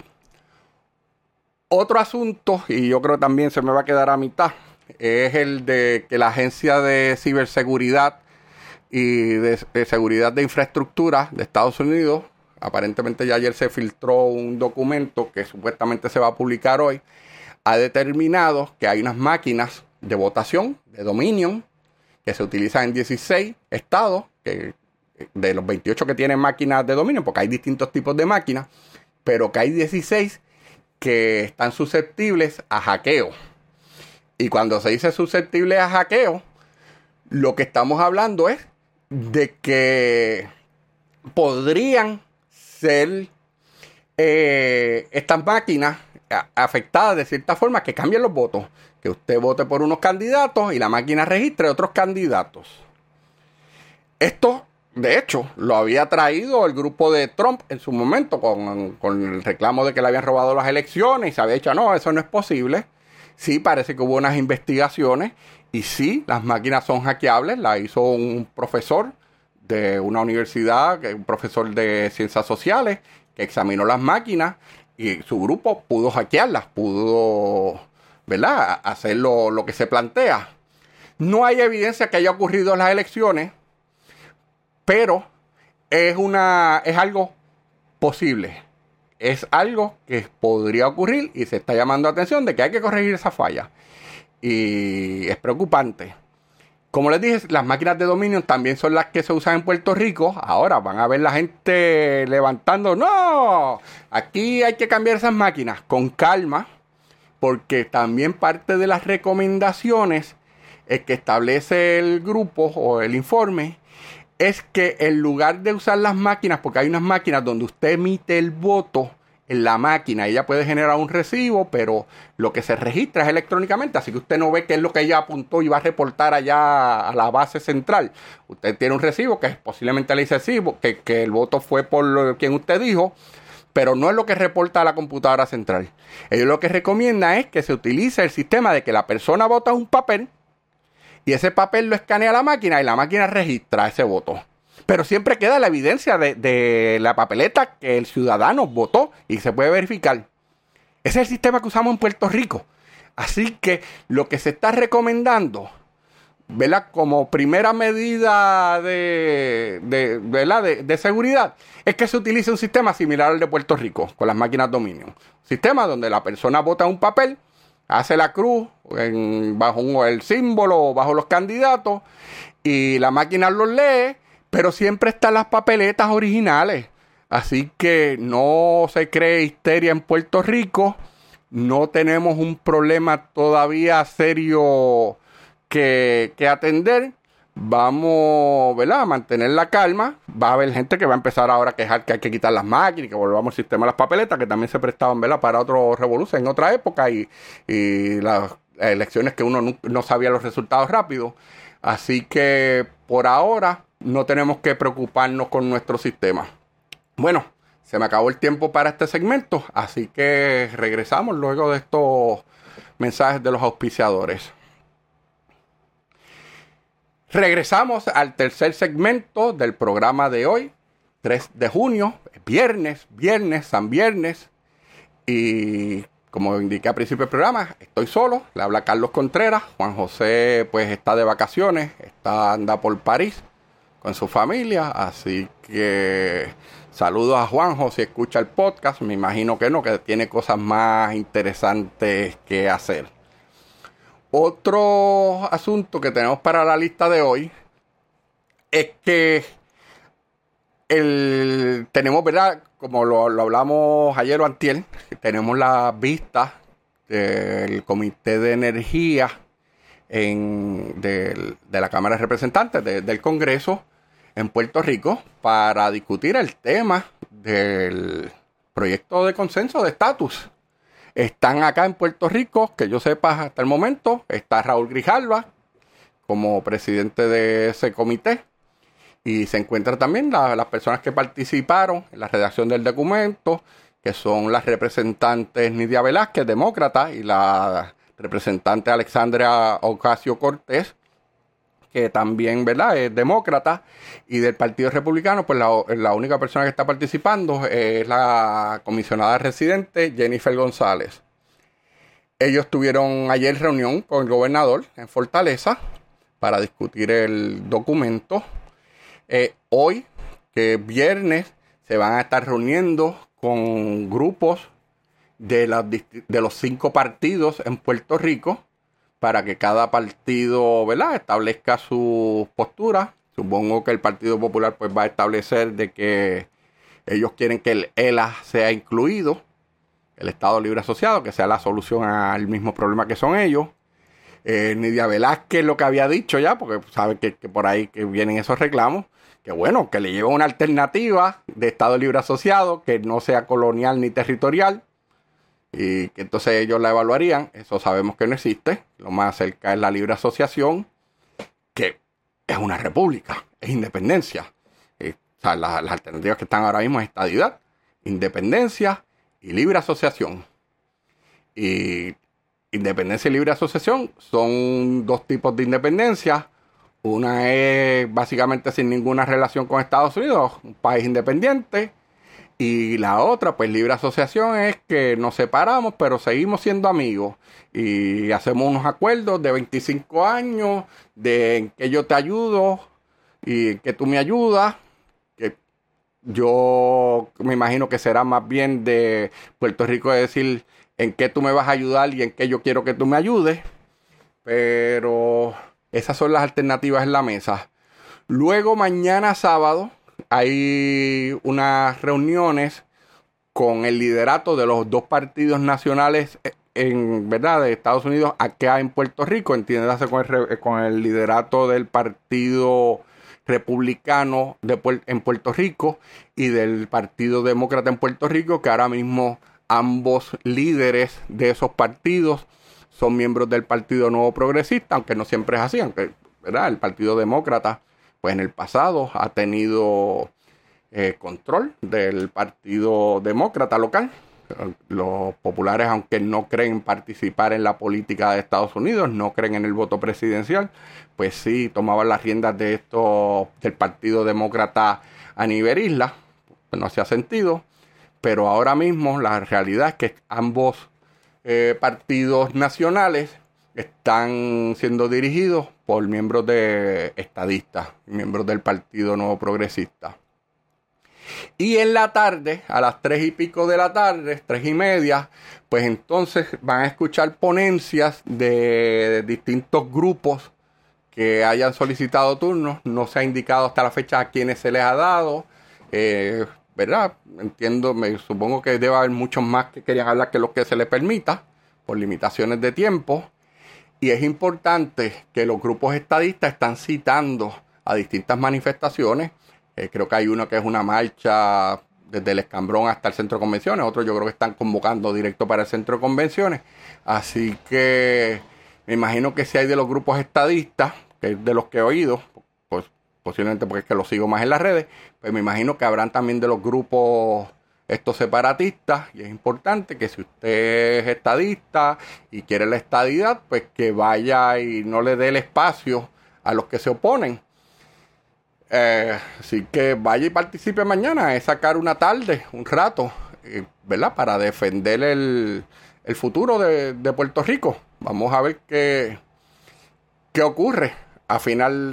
Otro asunto, y yo creo que también se me va a quedar a mitad, es el de que la Agencia de Ciberseguridad y de Seguridad de Infraestructura de Estados Unidos, aparentemente ya ayer se filtró un documento que supuestamente se va a publicar hoy, ha determinado que hay unas máquinas de votación, de Dominion, que se utilizan en 16 estados, que de los 28 que tienen máquinas de Dominion, porque hay distintos tipos de máquinas, pero que hay 16 que están susceptibles a hackeo. Y cuando se dice susceptible a hackeo, lo que estamos hablando es de que podrían ser estas máquinas afectadas de cierta forma, que cambien los votos, que usted vote por unos candidatos y la máquina registre otros candidatos. Esto, de hecho, lo había traído el grupo de Trump en su momento con el reclamo de que le habían robado las elecciones y se había dicho, no, eso no es posible. Sí, parece que hubo unas investigaciones y sí, las máquinas son hackeables. La hizo un profesor de una universidad, un profesor de ciencias sociales, que examinó las máquinas y su grupo pudo hackearlas, pudo, ¿verdad?, hacer lo que se plantea. No hay evidencia que haya ocurrido en las elecciones, pero es algo posible. Es algo que podría ocurrir y se está llamando la atención de que hay que corregir esa falla. Y es preocupante. Como les dije, las máquinas de Dominion también son las que se usan en Puerto Rico. Ahora van a ver la gente levantando. ¡No! Aquí hay que cambiar esas máquinas con calma, porque también parte de las recomendaciones que establece el grupo o el informe es que en lugar de usar las máquinas, porque hay unas máquinas donde usted emite el voto en la máquina, ella puede generar un recibo, pero lo que se registra es electrónicamente, así que usted no ve qué es lo que ella apuntó y va a reportar allá a la base central. Usted tiene un recibo que posiblemente le dice sí, que el voto fue por quien usted dijo, pero no es lo que reporta a la computadora central. Ellos lo que recomiendan es que se utilice el sistema de que la persona vota un papel y ese papel lo escanea la máquina y la máquina registra ese voto. Pero siempre queda la evidencia de la papeleta que el ciudadano votó y se puede verificar. Ese es el sistema que usamos en Puerto Rico. Así que lo que se está recomendando, ¿verdad?, como primera medida de seguridad, es que se utilice un sistema similar al de Puerto Rico con las máquinas Dominion. Sistema donde la persona vota un papel, hace la cruz bajo el símbolo o bajo los candidatos y la máquina los lee, pero siempre están las papeletas originales. Así que no se cree histeria en Puerto Rico. No tenemos un problema todavía serio que atender. Vamos, ¿verdad?, a mantener la calma. Va a haber gente que va a empezar ahora a quejar que hay que quitar las máquinas y que volvamos al sistema de las papeletas, que también se prestaban, ¿verdad?, para otro revolución en otra época y las elecciones que uno no sabía los resultados rápidos. Así que por ahora no tenemos que preocuparnos con nuestro sistema. Bueno, se me acabó el tiempo para este segmento, así que regresamos luego de estos mensajes de los auspiciadores. Regresamos al tercer segmento del programa de hoy, 3 de junio, viernes, San Viernes. Y como indiqué al principio del programa, estoy solo, le habla Carlos Contreras. Juan José pues está de vacaciones, anda por París con su familia, así que saludos a Juanjo si escucha el podcast. Me imagino que no, que tiene cosas más interesantes que hacer. Otro asunto que tenemos para la lista de hoy es que tenemos, ¿verdad?, como lo hablamos ayer o antier, tenemos la vista del Comité de Energía de la Cámara de Representantes del Congreso en Puerto Rico para discutir el tema del proyecto de consenso de estatus. Están acá en Puerto Rico, que yo sepa hasta el momento, está Raúl Grijalva como presidente de ese comité. Y se encuentran también las personas que participaron en la redacción del documento, que son las representantes Nidia Velázquez, demócrata, y la representante Alexandria Ocasio-Cortez, que también, ¿verdad?, es demócrata. Y del Partido Republicano, pues la única persona que está participando es la comisionada residente Jennifer González. Ellos tuvieron ayer reunión con el gobernador en Fortaleza para discutir el documento. Hoy, que es viernes, se van a estar reuniendo con grupos de los 5 partidos en Puerto Rico para que cada partido, ¿verdad?, establezca su postura. Supongo que el Partido Popular pues va a establecer de que ellos quieren que el ELA sea incluido, el Estado Libre Asociado, que sea la solución al mismo problema que son ellos. Nidia Velázquez lo que había dicho ya, porque sabe que por ahí que vienen esos reclamos, que bueno, que le lleva una alternativa de Estado Libre Asociado que no sea colonial ni territorial, y que entonces ellos la evaluarían. Eso sabemos que no existe. Lo más cerca es la libre asociación, que es una república, es independencia. O sea, las alternativas que están ahora mismo es estadidad, independencia y libre asociación. Y independencia y libre asociación son 2 tipos de independencia. Una es básicamente sin ninguna relación con Estados Unidos, un país independiente. Y la otra, pues libre asociación, es que nos separamos, pero seguimos siendo amigos. Y hacemos unos acuerdos de 25 años, de en que yo te ayudo y en que tú me ayudas. Que yo me imagino que será más bien de Puerto Rico de decir en qué tú me vas a ayudar y en qué yo quiero que tú me ayudes. Pero esas son las alternativas en la mesa. Luego, mañana sábado, hay unas reuniones con el liderato de los dos partidos nacionales en verdad de Estados Unidos acá en Puerto Rico, entiéndase con el liderato del Partido Republicano en Puerto Rico y del Partido Demócrata en Puerto Rico, que ahora mismo ambos líderes de esos partidos son miembros del Partido Nuevo Progresista, aunque no siempre es así, aunque ¿verdad? El Partido Demócrata pues en el pasado ha tenido control del Partido Demócrata local. Los populares, aunque no creen participar en la política de Estados Unidos, no creen en el voto presidencial, pues sí tomaban las riendas de esto del Partido Demócrata a nivel isla. Pues no hacía sentido, pero ahora mismo la realidad es que ambos partidos nacionales están siendo dirigidos por miembros de estadistas, miembros del Partido Nuevo Progresista. Y en la tarde, a las 3:00 de la tarde, 3:30, pues entonces van a escuchar ponencias de distintos grupos que hayan solicitado turnos. No se ha indicado hasta la fecha a quiénes se les ha dado. ¿Verdad? Entiendo, me supongo que debe haber muchos más que querían hablar que los que se les permita, por limitaciones de tiempo. Y es importante que los grupos estadistas están citando a distintas manifestaciones. Creo que hay uno que es una marcha desde el Escambrón hasta el Centro de Convenciones. Otros yo creo que están convocando directo para el Centro de Convenciones. Así que me imagino que si hay de los grupos estadistas, que es de los que he oído, pues posiblemente porque es que los sigo más en las redes, pues me imagino que habrán también de los grupos estos separatistas. Y es importante que si usted es estadista y quiere la estadidad, pues que vaya y no le dé el espacio a los que se oponen. Así que vaya y participe mañana. Es sacar una tarde, un rato, ¿verdad? Para defender el futuro de Puerto Rico. Vamos a ver qué ocurre a final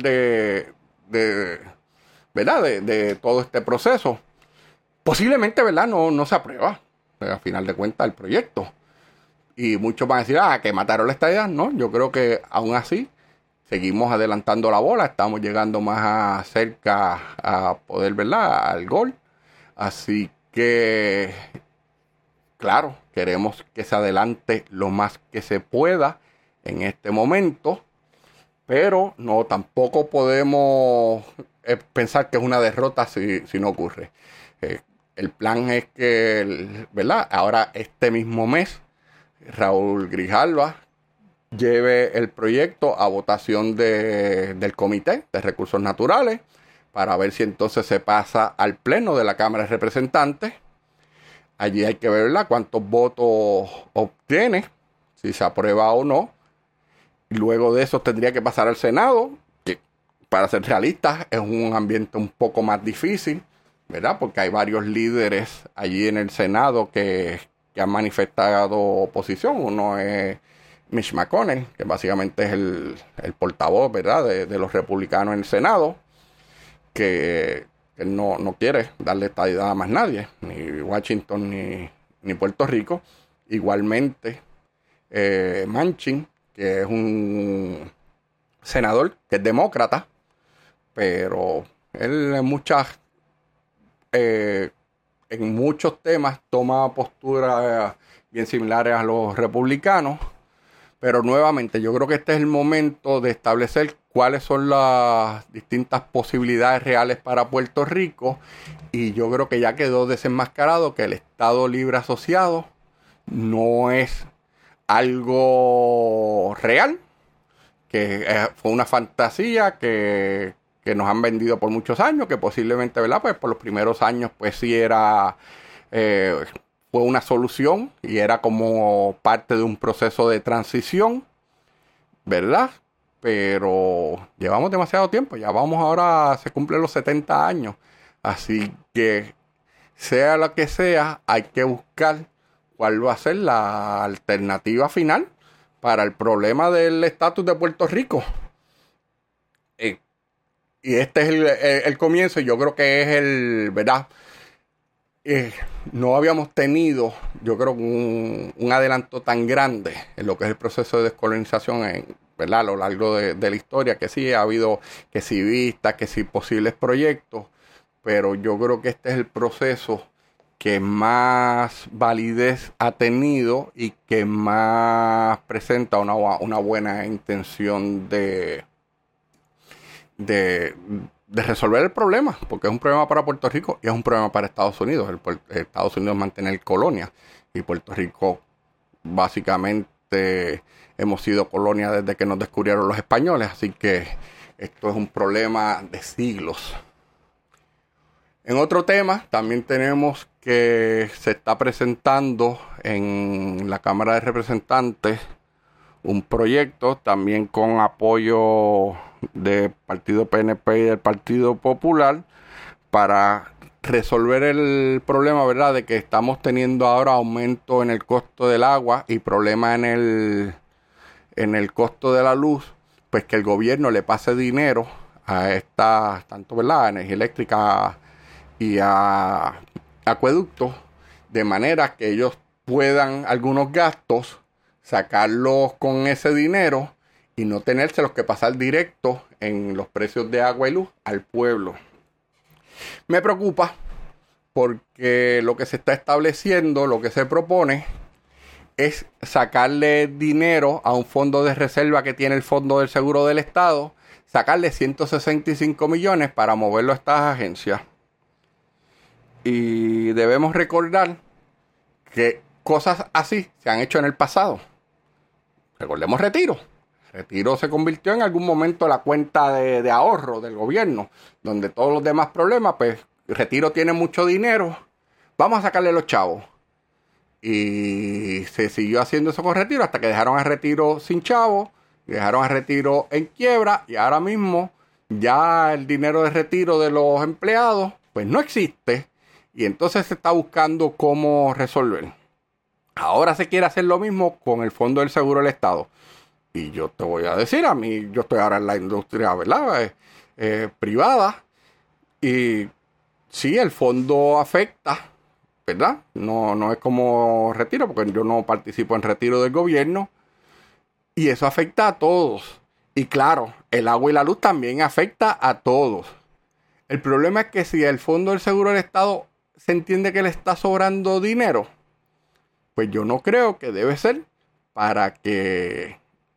¿verdad? De todo este proceso. Posiblemente, ¿verdad? No se aprueba, a final de cuentas, el proyecto. Y muchos van a decir, que mataron la estadidad. No, yo creo que aún así seguimos adelantando la bola, estamos llegando más cerca a poder, ¿verdad?, al gol. Así que, claro, queremos que se adelante lo más que se pueda en este momento, pero no, tampoco podemos pensar que es una derrota si no ocurre. El plan es que, ¿verdad?, ahora este mismo mes, Raúl Grijalva lleve el proyecto a votación del Comité de Recursos Naturales para ver si entonces se pasa al Pleno de la Cámara de Representantes. Allí hay que ver, ¿verdad?, cuántos votos obtiene, si se aprueba o no. Y luego de eso tendría que pasar al Senado, que para ser realistas es un ambiente un poco más difícil, ¿verdad?, porque hay varios líderes allí en el Senado que han manifestado oposición. Uno es Mitch McConnell, que básicamente es el portavoz, ¿verdad?, de los republicanos en el Senado, que no quiere darle estadidad a más nadie, ni Washington ni Puerto Rico. Igualmente, Manchin, que es un senador que es demócrata, pero él en muchos temas toma posturas bien similares a los republicanos. Pero nuevamente, yo creo que este es el momento de establecer cuáles son las distintas posibilidades reales para Puerto Rico. Y yo creo que ya quedó desenmascarado que el Estado Libre Asociado no es algo real, que fue una fantasía que nos han vendido por muchos años, que posiblemente, ¿verdad?, pues por los primeros años pues sí era fue una solución y era como parte de un proceso de transición, ¿verdad? Pero llevamos demasiado tiempo, ya vamos ahora, se cumplen los 70 años, así que sea lo que sea, hay que buscar cuál va a ser la alternativa final para el problema del estatus de Puerto Rico. Y este es el comienzo, yo creo que es ¿verdad? No habíamos tenido, yo creo, un adelanto tan grande en lo que es el proceso de descolonización, ¿verdad? A lo largo de la historia, que sí ha habido, que sí vistas, que sí posibles proyectos, pero yo creo que este es el proceso que más validez ha tenido y que más presenta una buena intención de resolver el problema, porque es un problema para Puerto Rico y es un problema para Estados Unidos. Estados Unidos mantener colonia y Puerto Rico básicamente hemos sido colonia desde que nos descubrieron los españoles, así que esto es un problema de siglos. En otro tema, también tenemos que se está presentando en la Cámara de Representantes un proyecto también con apoyo del Partido PNP y del Partido Popular para resolver el problema, ¿verdad?, de que estamos teniendo ahora aumento en el costo del agua y problema en el costo de la luz, pues que el gobierno le pase dinero a esta, tanto, ¿verdad?, energía eléctrica y a acueductos, de manera que ellos puedan algunos gastos sacarlos con ese dinero y no tenérselos que pasar directo en los precios de agua y luz al pueblo. Me preocupa porque lo que se está estableciendo, lo que se propone, es sacarle dinero a un fondo de reserva que tiene el Fondo del Seguro del Estado, sacarle 165 millones para moverlo a estas agencias. Y debemos recordar que cosas así se han hecho en el pasado. Recordemos Retiro. Retiro se convirtió en algún momento la cuenta de ahorro del gobierno, donde todos los demás problemas, pues Retiro tiene mucho dinero, vamos a sacarle los chavos. Y se siguió haciendo eso con Retiro hasta que dejaron a Retiro sin chavos, dejaron a Retiro en quiebra y ahora mismo ya el dinero de retiro de los empleados pues no existe y entonces se está buscando cómo resolver. Ahora se quiere hacer lo mismo con el Fondo del Seguro del Estado. Y yo te voy a decir, a mí, yo estoy ahora en la industria, ¿verdad?, privada. Y sí, el fondo afecta, ¿verdad? No es como Retiro, porque yo no participo en Retiro del gobierno. Y eso afecta a todos. Y claro, el agua y la luz también afecta a todos. El problema es que si el Fondo del Seguro del Estado se entiende que le está sobrando dinero, pues yo no creo que debe ser para que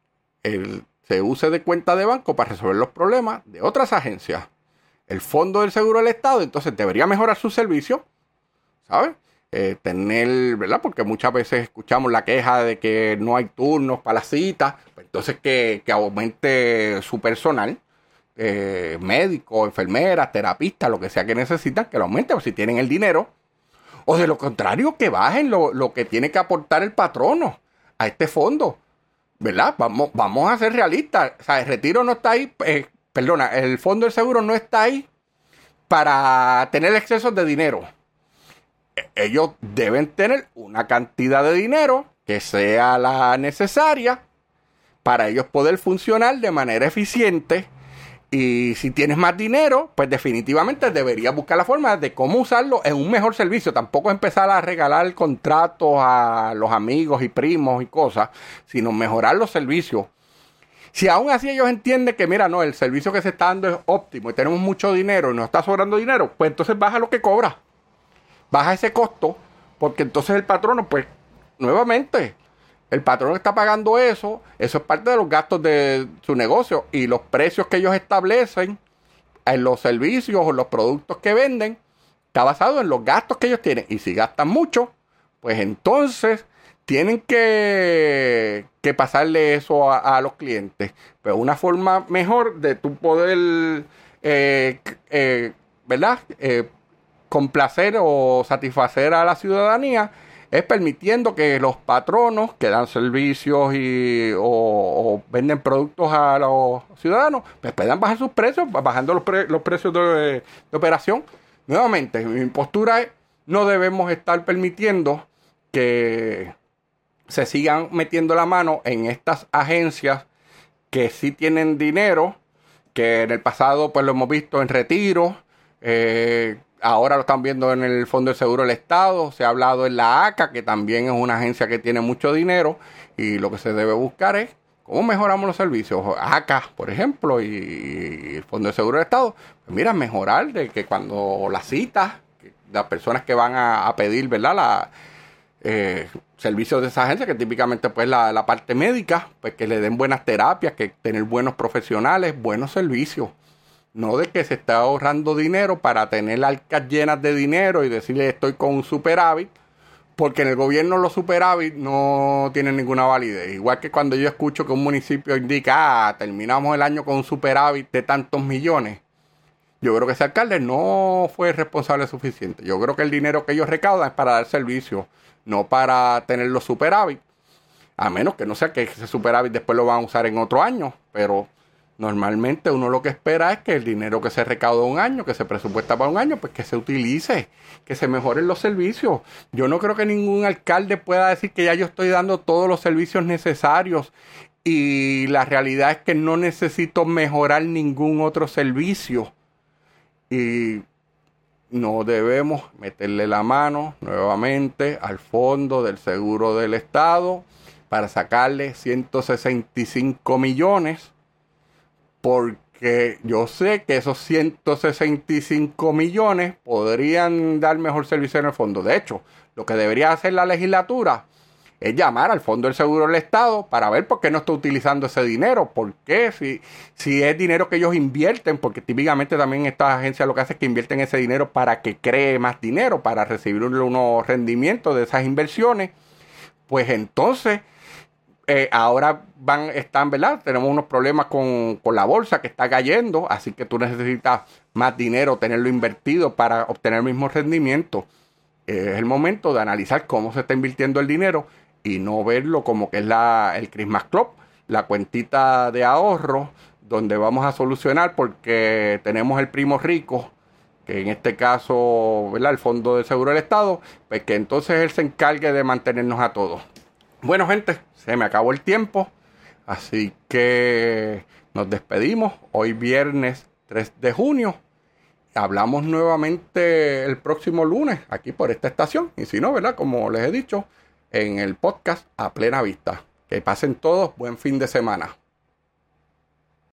se use de cuenta de banco para resolver los problemas de otras agencias. El Fondo del Seguro del Estado entonces debería mejorar su servicio, ¿sabes? Tener, ¿verdad? Porque muchas veces escuchamos la queja de que no hay turnos para las citas, pues entonces que aumente su personal, médicos, enfermeras, terapistas, lo que sea que necesitan, que lo aumente, o si tienen el dinero. O de lo contrario, que bajen lo que tiene que aportar el patrono a este fondo, ¿verdad? Vamos a ser realistas. O sea, el retiro no está ahí, el Fondo del Seguro no está ahí para tener excesos de dinero. Ellos deben tener una cantidad de dinero que sea la necesaria para ellos poder funcionar de manera eficiente. Y si tienes más dinero, pues definitivamente deberías buscar la forma de cómo usarlo en un mejor servicio. Tampoco empezar a regalar contratos a los amigos y primos y cosas, sino mejorar los servicios. Si aún así ellos entienden que, mira, no, el servicio que se está dando es óptimo y tenemos mucho dinero y nos está sobrando dinero, pues entonces baja lo que cobra. Baja ese costo, porque entonces el patrono, pues, nuevamente, el patrón está pagando eso es parte de los gastos de su negocio y los precios que ellos establecen en los servicios o los productos que venden está basado en los gastos que ellos tienen. Y si gastan mucho, pues entonces tienen que pasarle eso a los clientes. Pero una forma mejor de tu poder, ¿verdad?, complacer o satisfacer a la ciudadanía es permitiendo que los patronos que dan servicios o venden productos a los ciudadanos pues puedan bajar sus precios, bajando los precios de operación. Nuevamente, mi postura es no debemos estar permitiendo que se sigan metiendo la mano en estas agencias que sí tienen dinero, que en el pasado pues lo hemos visto en retiro, ahora lo están viendo en el Fondo del Seguro del Estado, se ha hablado en la ACA, que también es una agencia que tiene mucho dinero, y lo que se debe buscar es cómo mejoramos los servicios. ACA, por ejemplo, y el Fondo del Seguro del Estado, pues mira, mejorar de que cuando las citas, las personas que van a pedir, ¿verdad?, servicios de esa agencia, que típicamente pues la parte médica, pues que le den buenas terapias, que tener buenos profesionales, buenos servicios. No de que se está ahorrando dinero para tener arcas llenas de dinero y decirle estoy con un superávit, porque en el gobierno los superávit no tienen ninguna validez. Igual que cuando yo escucho que un municipio indica, terminamos el año con un superávit de tantos millones. Yo creo que ese alcalde no fue responsable suficiente. Yo creo que el dinero que ellos recaudan es para dar servicio, no para tener los superávit. A menos que no sea que ese superávit después lo van a usar en otro año, pero normalmente uno lo que espera es que el dinero que se recauda un año, que se presupuesta para un año, pues que se utilice, que se mejoren los servicios. Yo no creo que ningún alcalde pueda decir que ya yo estoy dando todos los servicios necesarios y la realidad es que no necesito mejorar ningún otro servicio. Y no debemos meterle la mano nuevamente al Fondo del Seguro del Estado para sacarle 165 millones. Porque yo sé que esos 165 millones podrían dar mejor servicio en el fondo. De hecho, lo que debería hacer la legislatura es llamar al Fondo del Seguro del Estado para ver por qué no está utilizando ese dinero. ¿Por qué? Si es dinero que ellos invierten, porque típicamente también estas agencias lo que hacen es que invierten ese dinero para que cree más dinero, para recibir unos rendimientos de esas inversiones. Pues entonces ahora están, ¿verdad? Tenemos unos problemas con la bolsa que está cayendo, así que tú necesitas más dinero, tenerlo invertido para obtener el mismo rendimiento. Es el momento de analizar cómo se está invirtiendo el dinero y no verlo como que es el Christmas Club, la cuentita de ahorro, donde vamos a solucionar porque tenemos el primo rico, que en este caso, ¿verdad?, el Fondo del Seguro del Estado, pues que entonces él se encargue de mantenernos a todos. Bueno, gente, se me acabó el tiempo, así que nos despedimos. Hoy viernes 3 de junio. Hablamos nuevamente el próximo lunes aquí por esta estación. Y si no, ¿verdad?, como les he dicho, en el podcast A Plena Vista. Que pasen todos buen fin de semana.